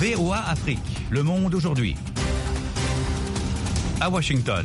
VOA Afrique, le monde aujourd'hui. À Washington.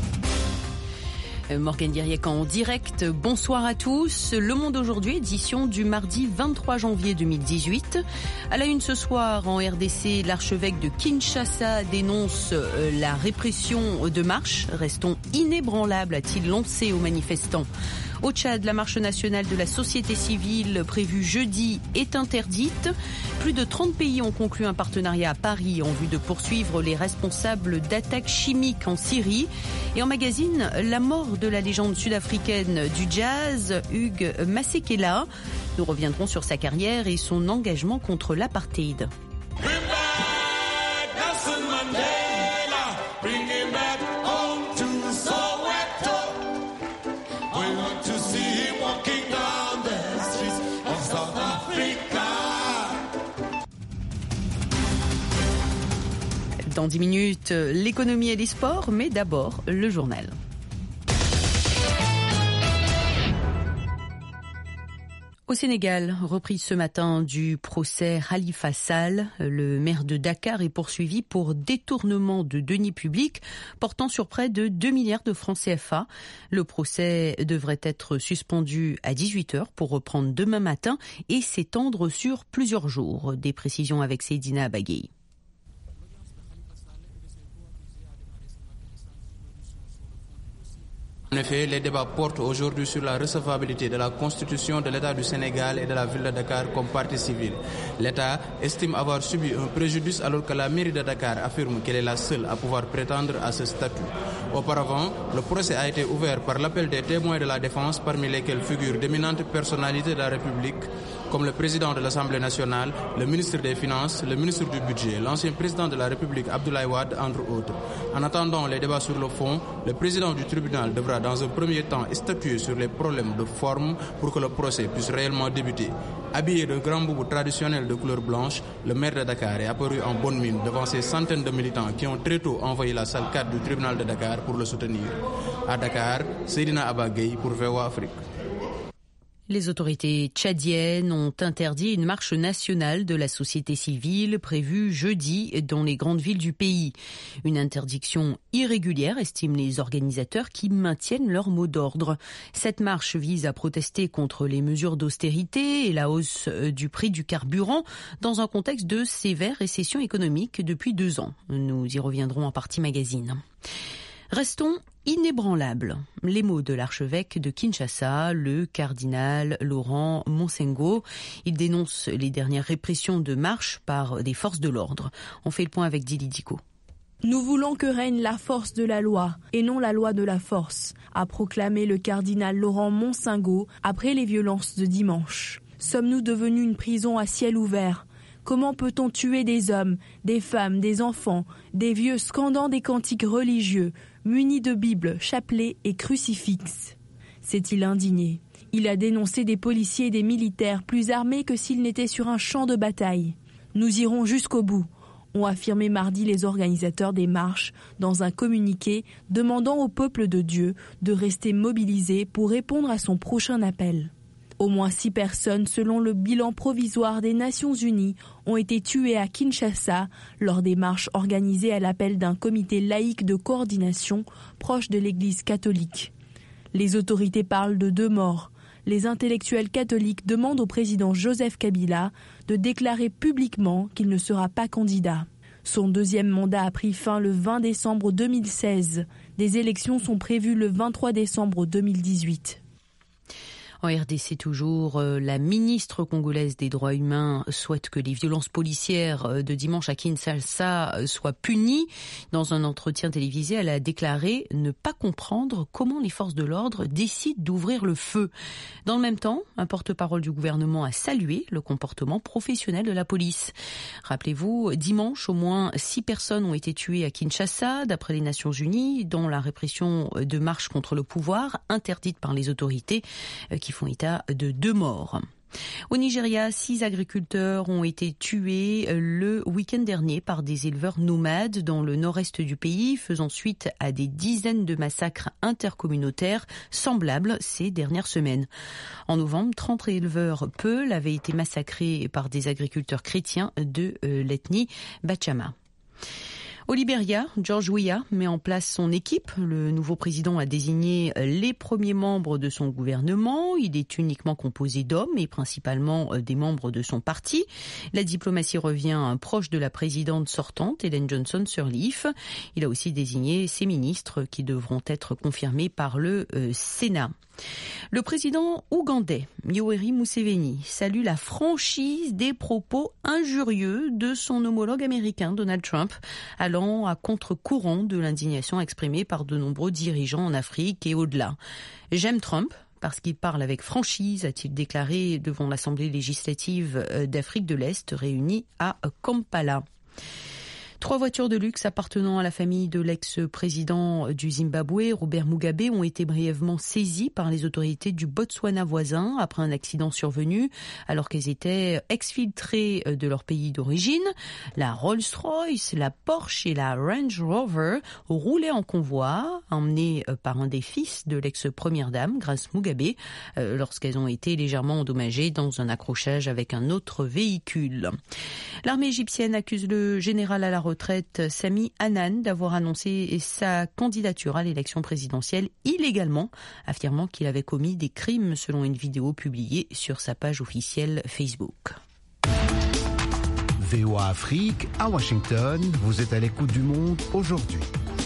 Morgane Diriec en direct, bonsoir à tous. Le Monde aujourd'hui, édition du mardi 23 janvier 2018. À la une ce soir, en RDC, l'archevêque de Kinshasa dénonce la répression de marche. Restons inébranlables, a-t-il lancé aux manifestants. Au Tchad, la marche nationale de la société civile prévue jeudi est interdite. Plus de 30 pays ont conclu un partenariat à Paris en vue de poursuivre les responsables d'attaques chimiques en Syrie. Et en magazine, la mort de la légende sud-africaine du jazz, Hugh Masekela. Nous reviendrons sur sa carrière et son engagement contre l'apartheid. Dans 10 minutes, l'économie et les sports, mais d'abord, le journal. Au Sénégal, reprise ce matin du procès Khalifa Sall. Le maire de Dakar est poursuivi pour détournement de deniers publics portant sur près de 2 milliards de francs CFA. Le procès devrait être suspendu à 18h pour reprendre demain matin et s'étendre sur plusieurs jours. Des précisions avec Seydina Bagay. En effet, les débats portent aujourd'hui sur la recevabilité de la constitution de l'État du Sénégal et de la ville de Dakar comme partie civile. L'État estime avoir subi un préjudice alors que la mairie de Dakar affirme qu'elle est la seule à pouvoir prétendre à ce statut. Auparavant, le procès a été ouvert par l'appel des témoins de la défense, parmi lesquels figurent d'éminentes personnalités de la République, comme le président de l'Assemblée nationale, le ministre des Finances, le ministre du Budget, l'ancien président de la République Abdoulaye Wade, entre autres. En attendant les débats sur le fond, le président du tribunal devra dans un premier temps statuer sur les problèmes de forme pour que le procès puisse réellement débuter. Habillé de grand boubou traditionnel de couleur blanche, le maire de Dakar est apparu en bonne mine devant ces centaines de militants qui ont très tôt envoyé la salle 4 du tribunal de Dakar pour le soutenir. À Dakar, Seydina Abagay pour VOA Afrique. Les autorités tchadiennes ont interdit une marche nationale de la société civile prévue jeudi dans les grandes villes du pays. Une interdiction irrégulière, estiment les organisateurs qui maintiennent leur mot d'ordre. Cette marche vise à protester contre les mesures d'austérité et la hausse du prix du carburant dans un contexte de sévère récession économique depuis 2 ans. Nous y reviendrons en partie magazine. Restons inébranlables. Les mots de l'archevêque de Kinshasa, le cardinal Laurent Monsengo. Il dénonce les dernières répressions de marche par des forces de l'ordre. On fait le point avec Dili Diko. Nous voulons que règne la force de la loi et non la loi de la force, a proclamé le cardinal Laurent Monsengo après les violences de dimanche. Sommes-nous devenus une prison à ciel ouvert ? Comment peut-on tuer des hommes, des femmes, des enfants, des vieux scandant des cantiques religieux, munis de Bible, chapelets et crucifixes ? S'est-il indigné ? Il a dénoncé des policiers et des militaires plus armés que s'ils n'étaient sur un champ de bataille. Nous irons jusqu'au bout, ont affirmé mardi les organisateurs des marches dans un communiqué demandant au peuple de Dieu de rester mobilisé pour répondre à son prochain appel. Au moins 6 personnes, selon le bilan provisoire des Nations Unies, ont été tuées à Kinshasa lors des marches organisées à l'appel d'un comité laïque de coordination proche de l'Église catholique. Les autorités parlent de 2 morts. Les intellectuels catholiques demandent au président Joseph Kabila de déclarer publiquement qu'il ne sera pas candidat. Son 2e mandat a pris fin le 20 décembre 2016. Des élections sont prévues le 23 décembre 2018. En RDC toujours, la ministre congolaise des droits humains souhaite que les violences policières de dimanche à Kinshasa soient punies. Dans un entretien télévisé, elle a déclaré ne pas comprendre comment les forces de l'ordre décident d'ouvrir le feu. Dans le même temps, un porte-parole du gouvernement a salué le comportement professionnel de la police. Rappelez-vous, dimanche, au moins 6 personnes ont été tuées à Kinshasa, d'après les Nations Unies, dans la répression de marches contre le pouvoir, interdite par les autorités, qui font état de 2 morts. Au Nigeria, 6 agriculteurs ont été tués le week-end dernier par des éleveurs nomades dans le nord-est du pays, faisant suite à des dizaines de massacres intercommunautaires semblables ces dernières semaines. En novembre, 30 éleveurs Peul avaient été massacrés par des agriculteurs chrétiens de l'ethnie Bachama. Au Libéria, George Weah met en place son équipe. Le nouveau président a désigné les premiers membres de son gouvernement. Il est uniquement composé d'hommes et principalement des membres de son parti. La diplomatie revient proche de la présidente sortante, Ellen Johnson Sirleaf. Il a aussi désigné ses ministres qui devront être confirmés par le Sénat. Le président ougandais, Yoweri Museveni, salue la franchise des propos injurieux de son homologue américain, Donald Trump, allant à contre-courant de l'indignation exprimée par de nombreux dirigeants en Afrique et au-delà. « J'aime Trump parce qu'il parle avec franchise », a-t-il déclaré devant l'Assemblée législative d'Afrique de l'Est réunie à Kampala. 3 voitures de luxe appartenant à la famille de l'ex-président du Zimbabwe, Robert Mugabe, ont été brièvement saisies par les autorités du Botswana voisin après un accident survenu alors qu'elles étaient exfiltrées de leur pays d'origine. La Rolls-Royce, la Porsche et la Range Rover roulaient en convoi, emmenées par un des fils de l'ex-première dame, Grace Mugabe, lorsqu'elles ont été légèrement endommagées dans un accrochage avec un autre véhicule. L'armée égyptienne accuse le général à la retraite Sami Hanan d'avoir annoncé sa candidature à l'élection présidentielle illégalement, affirmant qu'il avait commis des crimes selon une vidéo publiée sur sa page officielle Facebook. VOA Afrique, à Washington, vous êtes à l'écoute du monde aujourd'hui.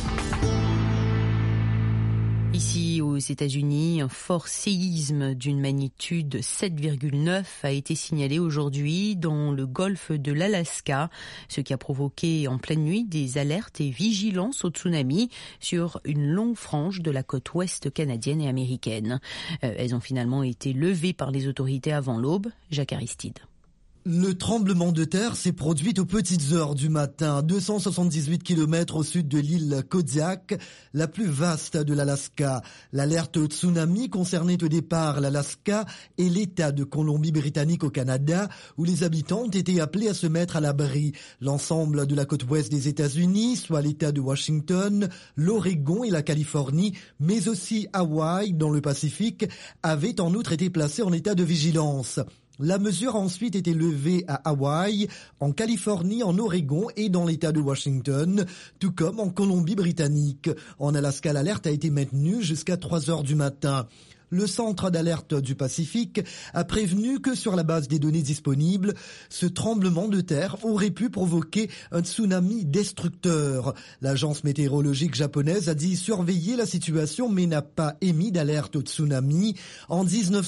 Ici, aux États-Unis, un fort séisme d'une magnitude 7,9 a été signalé aujourd'hui dans le golfe de l'Alaska, ce qui a provoqué en pleine nuit des alertes et vigilances au tsunami sur une longue frange de la côte ouest canadienne et américaine. Elles ont finalement été levées par les autorités avant l'aube. Jacques Aristide. Le tremblement de terre s'est produit aux petites heures du matin, 278 km au sud de l'île Kodiak, la plus vaste de l'Alaska. L'alerte au tsunami concernait au départ l'Alaska et l'État de Colombie-Britannique au Canada, où les habitants ont été appelés à se mettre à l'abri. L'ensemble de la côte ouest des États-Unis, soit l'État de Washington, l'Oregon et la Californie, mais aussi Hawaï dans le Pacifique, avaient en outre été placés en état de vigilance. La mesure a ensuite été levée à Hawaï, en Californie, en Oregon et dans l'État de Washington, tout comme en Colombie-Britannique. En Alaska, l'alerte a été maintenue jusqu'à 3 heures du matin. Le centre d'alerte du Pacifique a prévenu que sur la base des données disponibles, ce tremblement de terre aurait pu provoquer un tsunami destructeur. L'agence météorologique japonaise a dit surveiller la situation mais n'a pas émis d'alerte au tsunami. En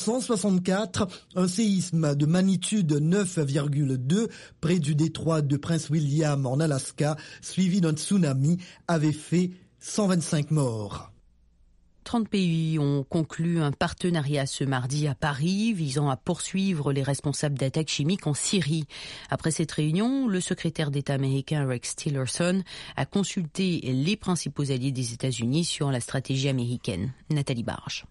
1964, un séisme de magnitude 9,2 près du détroit de Prince William en Alaska, suivi d'un tsunami, avait fait 125 morts. 30 pays ont conclu un partenariat ce mardi à Paris visant à poursuivre les responsables d'attaques chimiques en Syrie. Après cette réunion, le secrétaire d'État américain Rex Tillerson a consulté les principaux alliés des États-Unis sur la stratégie américaine. Nathalie Barge.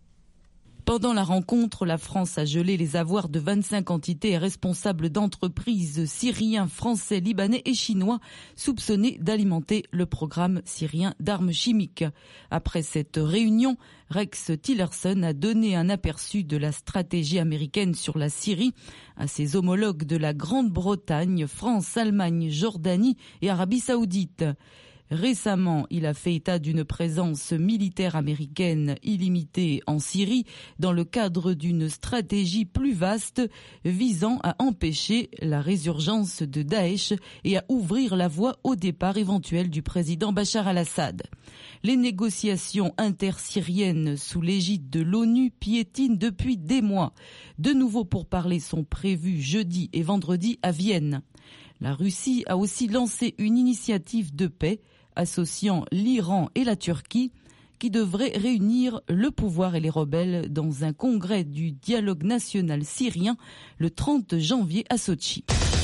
Pendant la rencontre, la France a gelé les avoirs de 25 entités et responsables d'entreprises syriens, français, libanais et chinois soupçonnés d'alimenter le programme syrien d'armes chimiques. Après cette réunion, Rex Tillerson a donné un aperçu de la stratégie américaine sur la Syrie à ses homologues de la Grande-Bretagne, France, Allemagne, Jordanie et Arabie Saoudite. Récemment, il a fait état d'une présence militaire américaine illimitée en Syrie dans le cadre d'une stratégie plus vaste visant à empêcher la résurgence de Daesh et à ouvrir la voie au départ éventuel du président Bachar al-Assad. Les négociations intersyriennes sous l'égide de l'ONU piétinent depuis des mois. De nouveaux pourparlers sont prévus jeudi et vendredi à Vienne. La Russie a aussi lancé une initiative de paix associant l'Iran et la Turquie qui devrait réunir le pouvoir et les rebelles dans un congrès du dialogue national syrien le 30 janvier à Sotchi.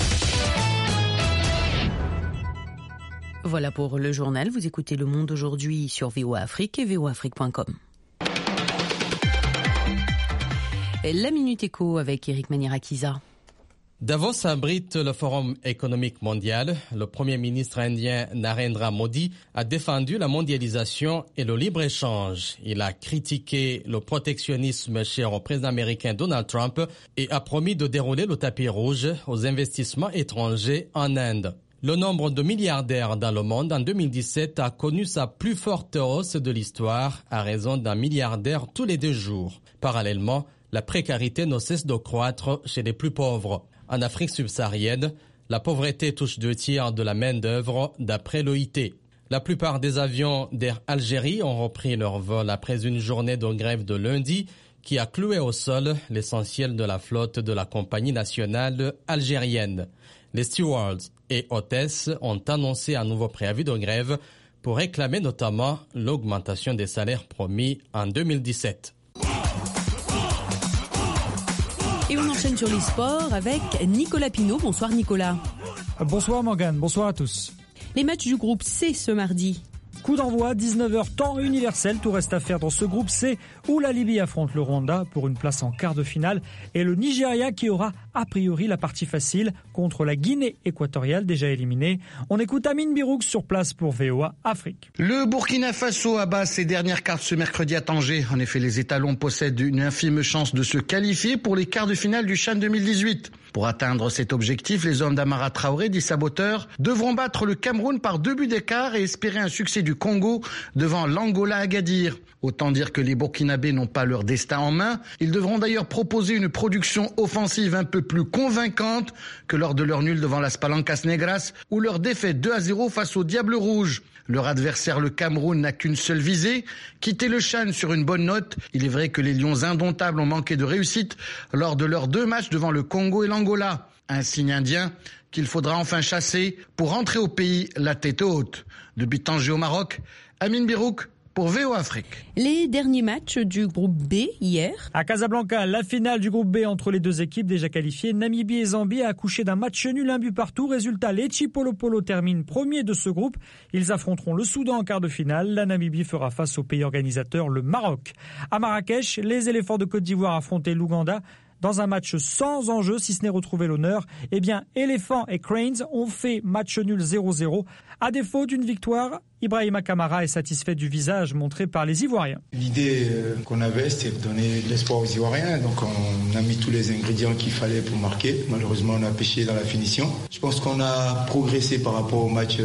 Voilà pour le journal. Vous écoutez Le Monde aujourd'hui sur VOA Afrique et voaafrique.com. La Minute Éco avec Eric Manirakiza. Davos abrite le Forum économique mondial. Le Premier ministre indien Narendra Modi a défendu la mondialisation et le libre-échange. Il a critiqué le protectionnisme cher au président américain Donald Trump et a promis de dérouler le tapis rouge aux investissements étrangers en Inde. Le nombre de milliardaires dans le monde en 2017 a connu sa plus forte hausse de l'histoire à raison d'un milliardaire tous les 2 jours. Parallèlement, la précarité ne cesse de croître chez les plus pauvres. En Afrique subsaharienne, la pauvreté touche 2/3 de la main-d'œuvre d'après l'OIT. La plupart des avions d'Air Algérie ont repris leur vol après une journée de grève de lundi qui a cloué au sol l'essentiel de la flotte de la compagnie nationale algérienne. Les stewards et hôtesses ont annoncé un nouveau préavis de grève pour réclamer notamment l'augmentation des salaires promis en 2017. Et on enchaîne sur les sports avec Nicolas Pinault. Bonsoir Nicolas. Bonsoir Morgane, bonsoir à tous. Les matchs du groupe C ce mardi. Coup d'envoi, 19h, temps universel. Tout reste à faire dans ce groupe C où la Libye affronte le Rwanda pour une place en quart de finale et le Nigeria qui aura a priori la partie facile contre la Guinée équatoriale déjà éliminée. On écoute Amine Birouk sur place pour VOA Afrique. Le Burkina Faso abat ses dernières cartes ce mercredi à Tanger. En effet, les étalons possèdent une infime chance de se qualifier pour les quarts de finale du CHAN 2018. Pour atteindre cet objectif, les hommes d'Amara Traoré, dit saboteur, devront battre le Cameroun par 2 buts d'écart et espérer un succès du Congo devant l'Angola à Agadir. Autant dire que les Burkinabés n'ont pas leur destin en main. Ils devront d'ailleurs proposer une production offensive un peu plus convaincante que lors de leur nul devant las Palancas Negras ou leur défaite 2-0 face au Diable Rouge. Leur adversaire, le Cameroun, n'a qu'une seule visée, quitter le CHAN sur une bonne note. Il est vrai que les Lions indomptables ont manqué de réussite lors de leurs 2 matchs devant le Congo et l'Angola. Un signe indien qu'il faudra enfin chasser pour rentrer au pays la tête haute. Depuis Tanger au Maroc, Amine Birouk pour VOA Afrique. Les derniers matchs du groupe B hier. À Casablanca, la finale du groupe B entre les 2 équipes déjà qualifiées, Namibie et Zambie, a accouché d'un match nul, 1 but partout. Résultat, les Chipolopolo terminent premiers de ce groupe. Ils affronteront le Soudan en quart de finale. La Namibie fera face au pays organisateur, le Maroc. À Marrakech, les éléphants de Côte d'Ivoire affrontaient l'Ouganda. Dans un match sans enjeu, si ce n'est retrouver l'honneur, eh bien, Elephant et Cranes ont fait match nul 0-0. À défaut d'une victoire, Ibrahima Kamara est satisfait du visage montré par les Ivoiriens. L'idée qu'on avait, c'était de donner de l'espoir aux Ivoiriens. Donc on a mis tous les ingrédients qu'il fallait pour marquer. Malheureusement, on a péché dans la finition. Je pense qu'on a progressé par rapport au match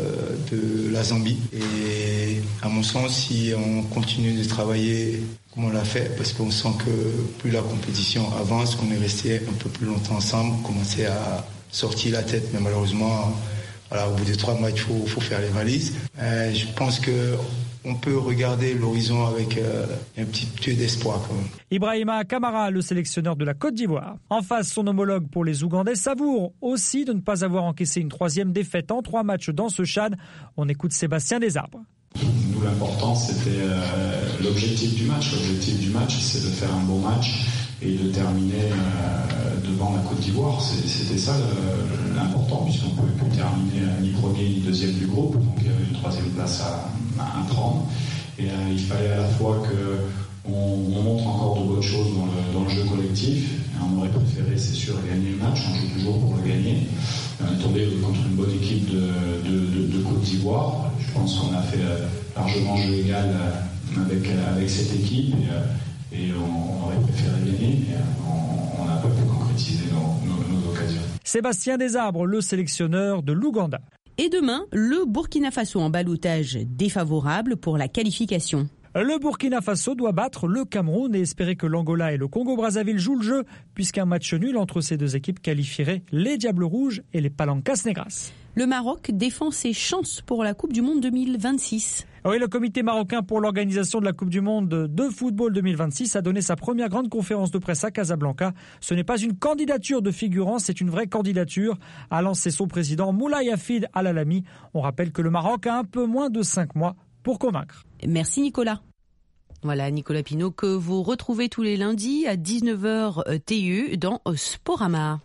de la Zambie. Et à mon sens, si on continue de travailler comme on l'a fait, parce qu'on sent que plus la compétition avance, qu'on est resté un peu plus longtemps ensemble, on commençait à sortir la tête. Mais malheureusement, voilà, au bout de 3 matchs, il faut faire les valises. Je pense qu'on peut regarder l'horizon avec un petit peu d'espoir quand même. Ibrahima Kamara, le sélectionneur de la Côte d'Ivoire. En face, son homologue pour les Ougandais savoure aussi de ne pas avoir encaissé une 3e défaite en 3 matchs dans ce CHAN. On écoute Sébastien Desarbres. Nous, l'important, c'était l'objectif du match. L'objectif du match, c'est de faire un bon match et de terminer devant la Côte d'Ivoire. C'était ça l'important, puisqu'on ne pouvait plus terminer ni premier ni deuxième du groupe. Donc il y avait une 3e place à prendre. Et il fallait à la fois qu'on montre encore de bonnes choses dans le jeu collectif. Et on aurait préféré, c'est sûr, gagner le match. On joue toujours pour le gagner. On est tombé contre une bonne équipe de Côte d'Ivoire. Je pense qu'on a fait largement jeu égal avec cette équipe et on aurait préféré gagner, mais on n'a pas pu concrétiser nos occasions. Sébastien Desarbres, le sélectionneur de l'Ouganda. Et demain, le Burkina Faso en ballottage défavorable pour la qualification. Le Burkina Faso doit battre le Cameroun et espérer que l'Angola et le Congo-Brazzaville jouent le jeu, puisqu'un match nul entre ces 2 équipes qualifierait les Diables Rouges et les Palancas Negras. Le Maroc défend ses chances pour la Coupe du Monde 2026. Oui, le comité marocain pour l'organisation de la Coupe du Monde de football 2026 a donné sa première grande conférence de presse à Casablanca. Ce n'est pas une candidature de figurants, c'est une vraie candidature, a lancé son président Moulay Hafid Al-Alami. On rappelle que le Maroc a un peu moins de 5 mois pour convaincre. Merci Nicolas. Voilà, Nicolas Pinault, que vous retrouvez tous les lundis à 19h TU dans Sporama.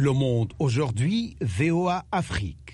Le Monde aujourd'hui, VOA Afrique.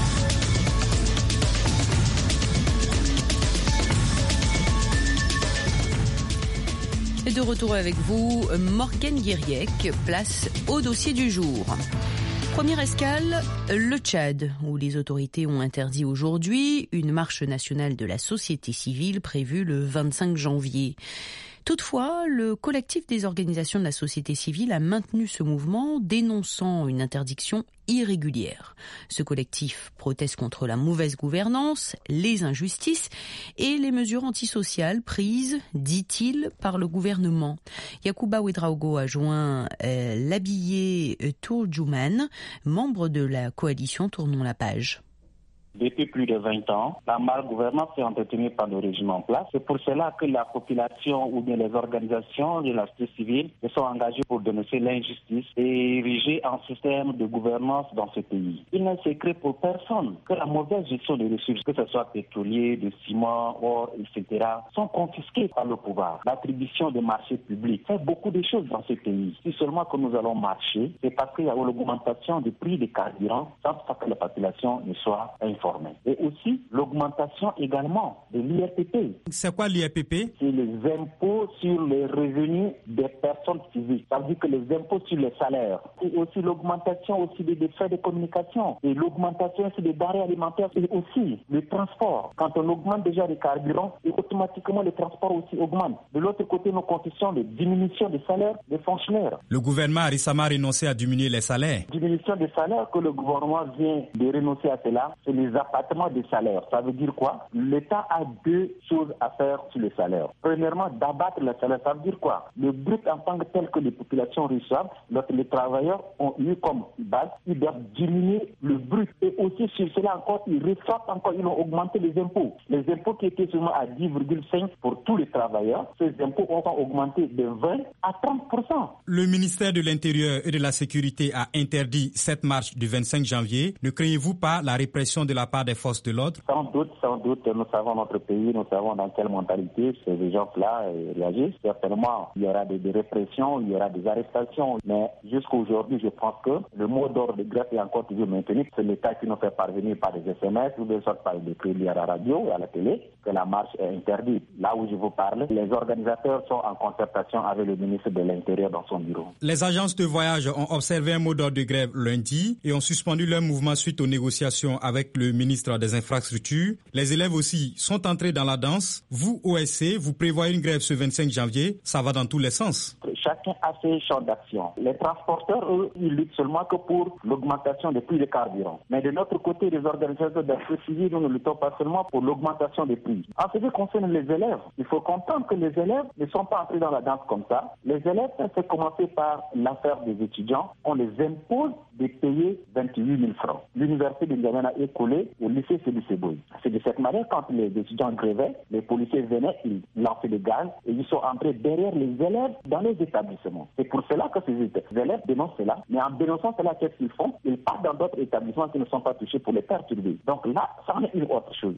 Et de retour avec vous, Morgane Guiriec, place au dossier du jour. Première escale, le Tchad, où les autorités ont interdit aujourd'hui une marche nationale de la société civile prévue le 25 janvier. Toutefois, le collectif des organisations de la société civile a maintenu ce mouvement, dénonçant une interdiction irrégulière. Ce collectif proteste contre la mauvaise gouvernance, les injustices et les mesures antisociales prises, dit-il, par le gouvernement. Yacouba Ouedraogo a joint l'habillé Tourjouman, membre de la coalition Tournons la page. Depuis plus de 20 ans, la malgouvernance est entretenue par le régime en place. C'est pour cela que la population ou bien les organisations de la société civile se sont engagées pour dénoncer l'injustice et ériger un système de gouvernance dans ce pays. Il n'est secret pour personne que la mauvaise gestion des ressources, que ce soit pétrolier, de ciment, or, etc., sont confisquées par le pouvoir. L'attribution des marchés publics fait beaucoup de choses dans ce pays. Si seulement que nous allons marcher, c'est parce qu'il y a l'augmentation du prix des carburants sans que la population ne soit informée. Et aussi l'augmentation également de l'IRPP. C'est quoi l'IRPP? C'est les impôts sur les revenus des personnes physiques. Ça veut dire que les impôts sur les salaires. Et aussi l'augmentation aussi des frais de communication. Et l'augmentation aussi des denrées alimentaires. Et aussi le transport. Quand on augmente déjà les carburants, et automatiquement le transport aussi augmente. De l'autre côté, nous constatons de diminution des salaires des fonctionnaires. Le gouvernement a récemment renoncé à diminuer les salaires. Diminution des salaires que le gouvernement vient de renoncer à cela, c'est les abattements des salaires. Ça veut dire quoi? L'État a deux choses à faire sur les salaires. Premièrement, d'abattre les salaires. Ça veut dire quoi? Le brut en tant que tel que les populations reçoivent, les travailleurs ont eu comme base, ils doivent diminuer le brut. Et aussi sur cela encore, ils reçoivent encore, ils ont augmenté les impôts. Les impôts qui étaient seulement à 10,5 pour tous les travailleurs, ces impôts ont augmenté de 20 à 30%. Le ministère de l'Intérieur et de la Sécurité a interdit cette marche du 25 janvier. Ne craignez-vous pas la répression de la part des forces de l'ordre? Sans doute, nous savons notre pays, nous savons dans quelle mentalité ces gens-là réagissent. Certainement, il y aura des répressions, il y aura des arrestations, mais jusqu'à aujourd'hui, je pense que le mot d'ordre de grève est encore toujours maintenu. C'est l'État qui nous fait parvenir par des SMS ou des sortes par des crédits à la radio et à la télé que la marche est interdite. Là où je vous parle, les organisateurs sont en concertation avec le ministre de l'Intérieur dans son bureau. Les agences de voyage ont observé un mot d'ordre de grève lundi et ont suspendu leur mouvement suite aux négociations avec le ministre des Infrastructures. Les élèves aussi sont entrés dans la danse. Vous, OSC, vous prévoyez une grève ce 25 janvier. Ça va dans tous les sens. Chacun a ses champs d'action. Les transporteurs, eux, ils luttent seulement que pour l'augmentation des prix des carburants. Mais de notre côté, les organisations de la société civile, nous ne luttons pas seulement pour l'augmentation des prix. En ce qui concerne les élèves, il faut comprendre que les élèves ne sont pas entrés dans la danse comme ça. Les élèves, ça s'est commencé par l'affaire des étudiants. On les impose de payer 28 000 francs. L'université de N'Djamena est collée au lycée Sédou-Seboy. C'est de cette manière, quand les étudiants grévaient, les policiers venaient, ils lançaient des gaz et ils sont entrés derrière les élèves dans les établissements. C'est pour cela que ces élèves dénoncent cela. Mais en dénonçant cela, qu'est-ce qu'ils font? Ils partent dans d'autres établissements qui ne sont pas touchés pour les perturber. Donc là, ça en est une autre chose.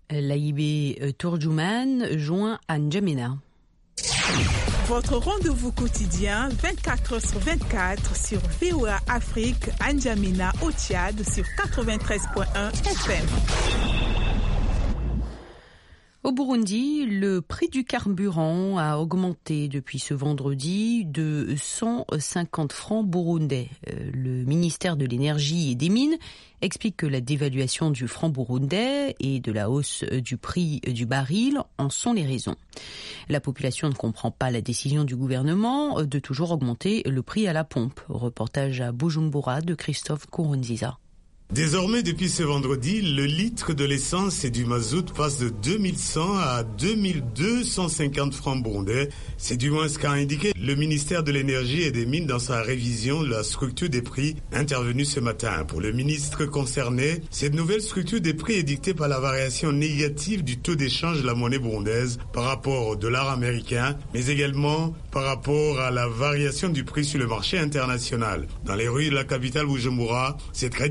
L'Aïbé Tourjouman joint à N'Djamena. Votre rendez-vous quotidien 24h/24 sur VOA Afrique, à N'Djamena au Tchad sur 93.1 FM. Au Burundi, le prix du carburant a augmenté depuis ce vendredi de 150 francs burundais. Le ministère de l'Énergie et des Mines explique que la dévaluation du franc burundais et de la hausse du prix du baril en sont les raisons. La population ne comprend pas la décision du gouvernement de toujours augmenter le prix à la pompe. Reportage à Bujumbura de Christophe Kourounziza. Désormais, depuis ce vendredi, le litre de l'essence et du mazout passe de 2100 à 2250 francs burundais. C'est du moins ce qu'a indiqué le ministère de l'Énergie et des Mines dans sa révision de la structure des prix intervenue ce matin. Pour le ministre concerné, cette nouvelle structure des prix est dictée par la variation négative du taux d'échange de la monnaie burundaise par rapport au dollar américain, mais également par rapport à la variation du prix sur le marché international. Dans les rues de la capitale Bujumbura, cette réduction du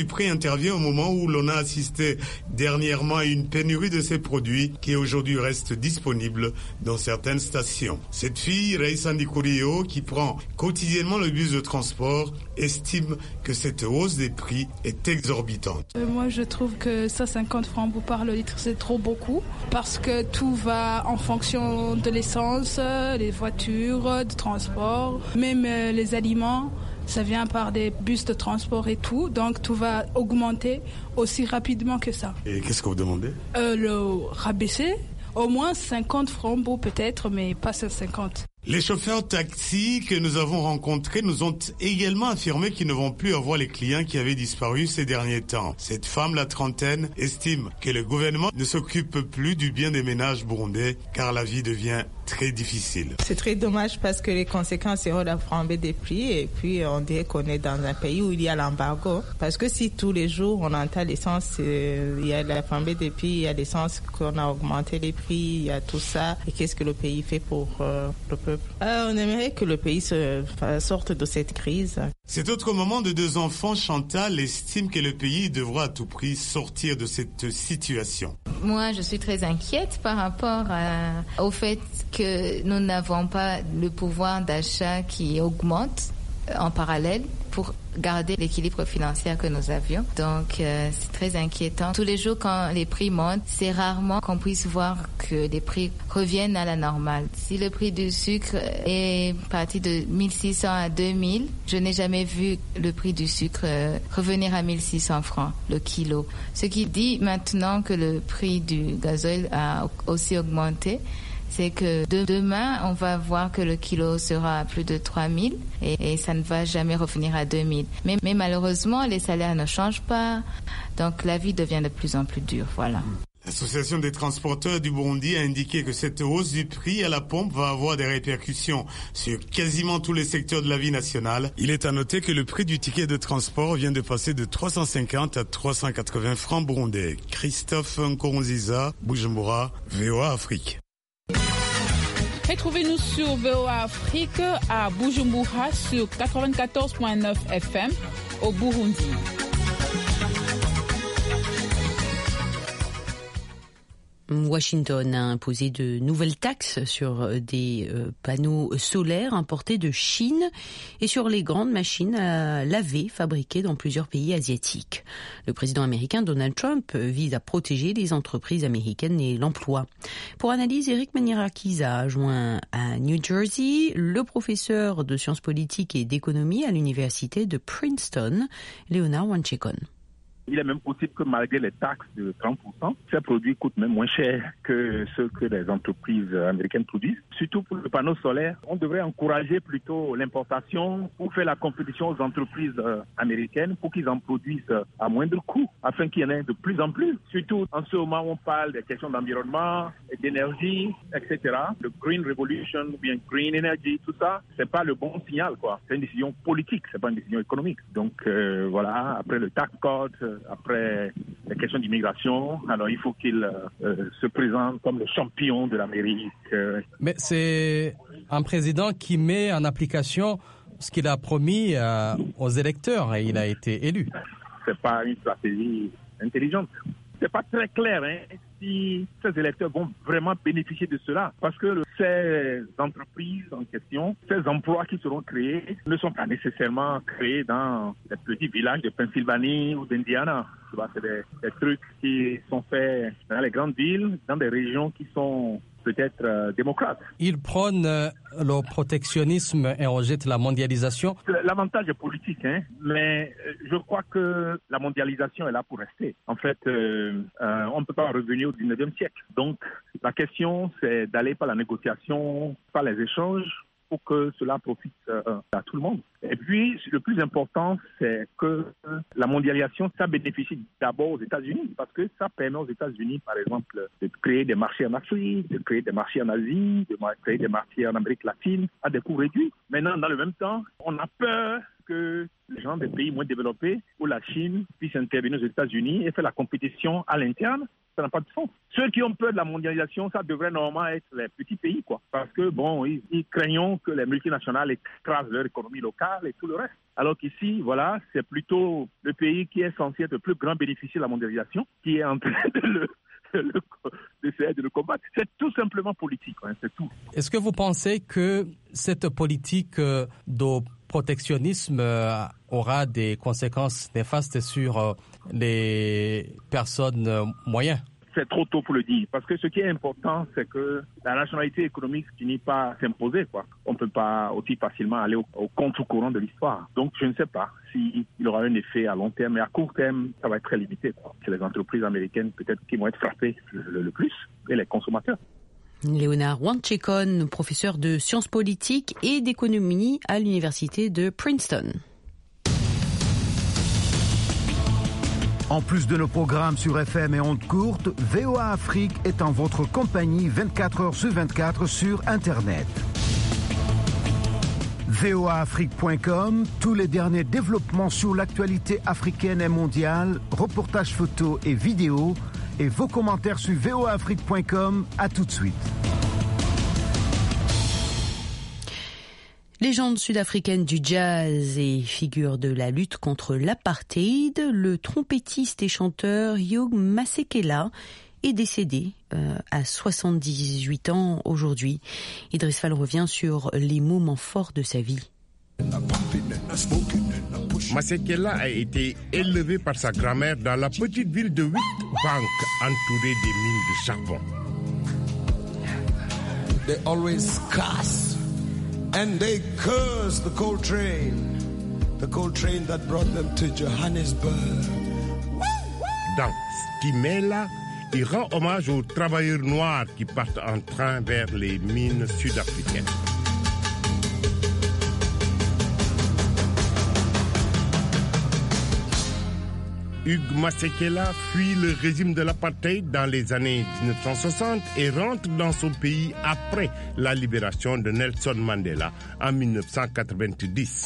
du prix intervient au moment où l'on a assisté dernièrement à une pénurie de ces produits qui aujourd'hui restent disponibles dans certaines stations. Cette fille, Reissa Ndikurio, qui prend quotidiennement le bus de transport, estime que cette hausse des prix est exorbitante. Moi, je trouve que 150 francs par le litre, c'est trop beaucoup parce que tout va en fonction de l'essence, les voitures, de transport, même les aliments. Ça vient par des bus de transport et tout, donc tout va augmenter aussi rapidement que ça. Et qu'est-ce que vous demandez ? Le rabaisser, au moins 50 francs peut-être, mais pas 150. Les chauffeurs taxi que nous avons rencontrés nous ont également affirmé qu'ils ne vont plus avoir les clients qui avaient disparu ces derniers temps. Cette femme, la trentaine, estime que le gouvernement ne s'occupe plus du bien des ménages burundais car la vie devient très difficile. C'est très dommage parce que les conséquences seront la flambée des prix et puis on dirait qu'on est dans un pays où il y a l'embargo. Parce que si tous les jours on entend l'essence, il y a la flambée des prix, il y a l'essence qu'on a augmenté les prix, il y a tout ça. Et qu'est-ce que le pays fait pour le peuple? On aimerait que le pays sorte de cette crise. Cet autre maman de 2 enfants, Chantal, estime que le pays devra à tout prix sortir de cette situation. Moi, je suis très inquiète par rapport au fait que nous n'avons pas le pouvoir d'achat qui augmente en parallèle pour garder l'équilibre financier que nous avions. Donc, c'est très inquiétant. Tous les jours, quand les prix montent, c'est rarement qu'on puisse voir que les prix reviennent à la normale. Si le prix du sucre est parti de 1600 à 2000, je n'ai jamais vu le prix du sucre revenir à 1600 francs le kilo. Ce qui dit maintenant que le prix du gasoil a aussi augmenté, c'est que demain, on va voir que le kilo sera à plus de 3000 et ça ne va jamais revenir à 2000. Mais malheureusement, les salaires ne changent pas, donc la vie devient de plus en plus dure, voilà. L'Association des transporteurs du Burundi a indiqué que cette hausse du prix à la pompe va avoir des répercussions sur quasiment tous les secteurs de la vie nationale. Il est à noter que le prix du ticket de transport vient de passer de 350 à 380 francs burundais. Christophe Nkurunziza, Bujumbura, VOA Afrique. Retrouvez-nous sur VOA Afrique à Bujumbura sur 94.9 FM au Burundi. Washington a imposé de nouvelles taxes sur des panneaux solaires importés de Chine et sur les grandes machines à laver fabriquées dans plusieurs pays asiatiques. Le président américain Donald Trump vise à protéger les entreprises américaines et l'emploi. Pour analyse, Eric Manirakis a joint à New Jersey le professeur de sciences politiques et d'économie à l'université de Princeton, Leonard Wanchekon. Il est même possible que malgré les taxes de 30%, ces produits coûtent même moins cher que ceux que les entreprises américaines produisent. Surtout pour le panneau solaire, on devrait encourager plutôt l'importation pour faire la compétition aux entreprises américaines pour qu'ils en produisent à moindre coût, afin qu'il y en ait de plus en plus. Surtout en ce moment où on parle des questions d'environnement, d'énergie, etc. Le Green Revolution, ou bien Green Energy, tout ça, c'est pas le bon signal, quoi. C'est une décision politique, c'est pas une décision économique. Donc voilà, après le tax code, après les questions d'immigration, alors il faut qu'il se présente comme le champion de l'Amérique. Mais c'est un président qui met en application ce qu'il a promis aux électeurs et il a été élu. C'est pas une stratégie intelligente. C'est pas très clair si ces électeurs vont vraiment bénéficier de cela. Parce que ces entreprises en question, ces emplois qui seront créés ne sont pas nécessairement créés dans les petits villages de Pennsylvanie ou d'Indiana. C'est des trucs qui sont faits dans les grandes villes, dans des régions qui sont peut-être démocrates. Il prône le protectionnisme et rejette la mondialisation. L'avantage est politique, mais je crois que la mondialisation est là pour rester. En fait, on ne peut pas revenir au 19e siècle. Donc, la question, c'est d'aller par la négociation, par les échanges, pour que cela profite à tout le monde. Et puis, le plus important, c'est que la mondialisation, ça bénéficie d'abord aux États-Unis, parce que ça permet aux États-Unis, par exemple, de créer des marchés en Afrique, de créer des marchés en Asie, de créer des marchés en Amérique latine à des coûts réduits. Maintenant, dans le même temps, on a peur que les gens des pays moins développés ou la Chine puissent intervenir aux États-Unis et faire la compétition à l'interne. Ça n'a pas de sens. Ceux qui ont peur de la mondialisation, ça devrait normalement être les petits pays, quoi. Parce que, ils craignent que les multinationales écrasent leur économie locale et tout le reste. Alors qu'ici, voilà, c'est plutôt le pays qui est censé être le plus grand bénéficiaire de la mondialisation qui est en train d'essayer de le combattre. C'est tout simplement politique, hein, c'est tout. Est-ce que vous pensez que cette politique de protectionnisme aura des conséquences néfastes sur les personnes moyennes? C'est trop tôt pour le dire, parce que ce qui est important, c'est que la rationalité économique finit par s'imposer, quoi. On ne peut pas aussi facilement aller au contre-courant de l'histoire. Donc, je ne sais pas s'il aura un effet à long terme, mais à court terme, ça va être très limité, quoi. C'est les entreprises américaines, peut-être, qui vont être frappées le plus, et les consommateurs. Léonard Wanchekon, professeur de sciences politiques et d'économie à l'université de Princeton. En plus de nos programmes sur FM et ondes courtes, VOA Afrique est en votre compagnie 24 heures sur 24 sur Internet. voaafrique.com, tous les derniers développements sur l'actualité africaine et mondiale, reportages photos et vidéos, et vos commentaires sur voaafrique.com. À tout de suite. Légende sud-africaine du jazz et figure de la lutte contre l'apartheid, le trompettiste et chanteur Hugh Masekela est décédé à 78 ans aujourd'hui. Idriss Fall revient sur les moments forts de sa vie. Masekela a été élevé par sa grand-mère dans la petite ville de Witbank, entourée des mines de charbon. They always cuss. And they cursed the coal train that brought them to Johannesburg. Dans Stimela, il rend hommage aux travailleurs noirs qui partent en train vers les mines sud-africaines. Hugh Masekela fuit le régime de l'apartheid dans les années 1960 et rentre dans son pays après la libération de Nelson Mandela en 1990.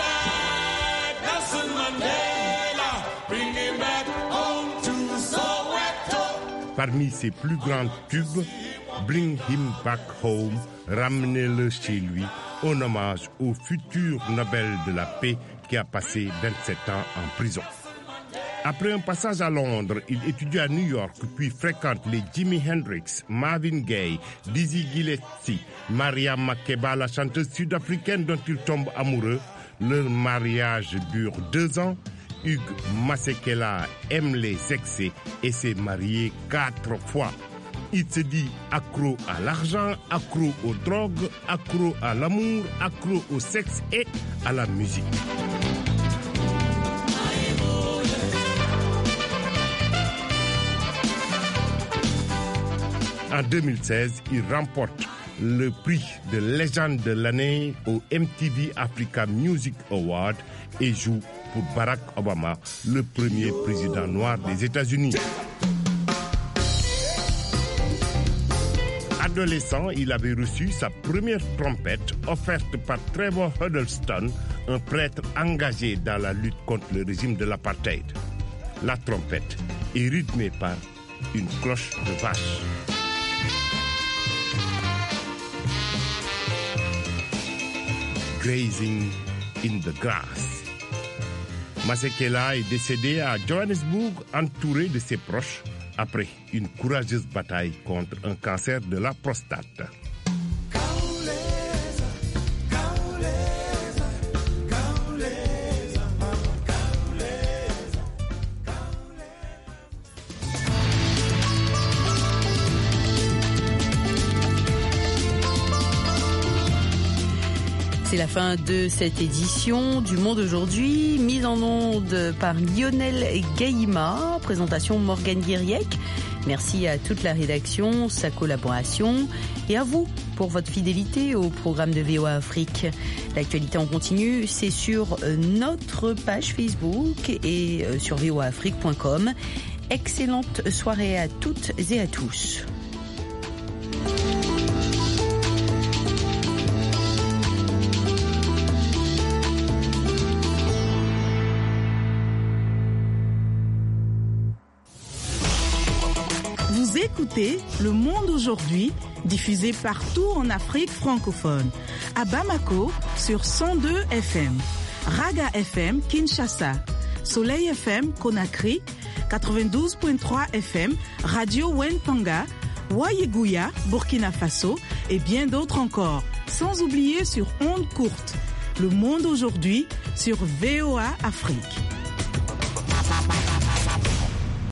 Parmi ses plus grands tubes, Bring Him Back Home, ramenez-le chez lui, en hommage au futur Nobel de la paix qui a passé 27 ans en prison. Après un passage à Londres, il étudie à New York, puis fréquente les Jimi Hendrix, Marvin Gaye, Dizzy Gillespie, Maria Makeba, la chanteuse sud-africaine dont il tombe amoureux. Leur mariage dure 2 ans. Hugh Masekela aime les excès et s'est marié 4 fois. Il se dit accro à l'argent, accro aux drogues, accro à l'amour, accro au sexe et à la musique. En 2016, il remporte le prix de légende de l'année au MTV Africa Music Award et joue pour Barack Obama, le premier président noir des États-Unis. Adolescent, il avait reçu sa première trompette offerte par Trevor Huddleston, un prêtre engagé dans la lutte contre le régime de l'apartheid. La trompette est rythmée par une cloche de vache. Grazing in the grass. Masekela est décédé à Johannesburg entouré de ses proches après une courageuse bataille contre un cancer de la prostate. C'est la fin de cette édition du Monde aujourd'hui, mise en onde par Lionel Gaïma, présentation Morgane Guiriec. Merci à toute la rédaction, sa collaboration et à vous pour votre fidélité au programme de VOA Afrique. L'actualité en continu, c'est sur notre page Facebook et sur voaafrique.com. Excellente soirée à toutes et à tous. Vous écoutez Le Monde aujourd'hui, diffusé partout en Afrique francophone. À Bamako, sur 102 FM. Raga FM, Kinshasa. Soleil FM, Conakry. 92.3 FM, Radio Wentanga. Wayeguya, Burkina Faso. Et bien d'autres encore. Sans oublier sur ondes courtes. Le Monde aujourd'hui, sur VOA Afrique.